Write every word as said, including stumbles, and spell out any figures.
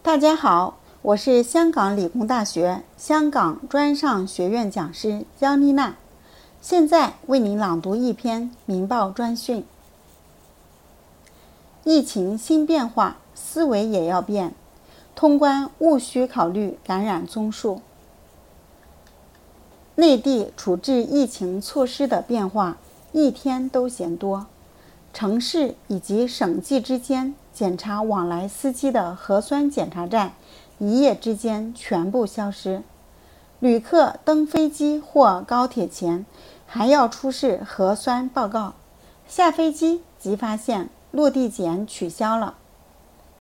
大家好，我是香港理工大学香港专上学院讲师姜丽娜，现在为您朗读一篇明报专讯。疫情新变化，思维也要变，通关务需考虑感染宗数。内地处置疫情措施的变化一天都嫌多，城市以及省际之间检查往来司机的核酸检查站一夜之间全部消失，旅客登飞机或高铁前还要出示核酸报告，下飞机即发现落地检取消了。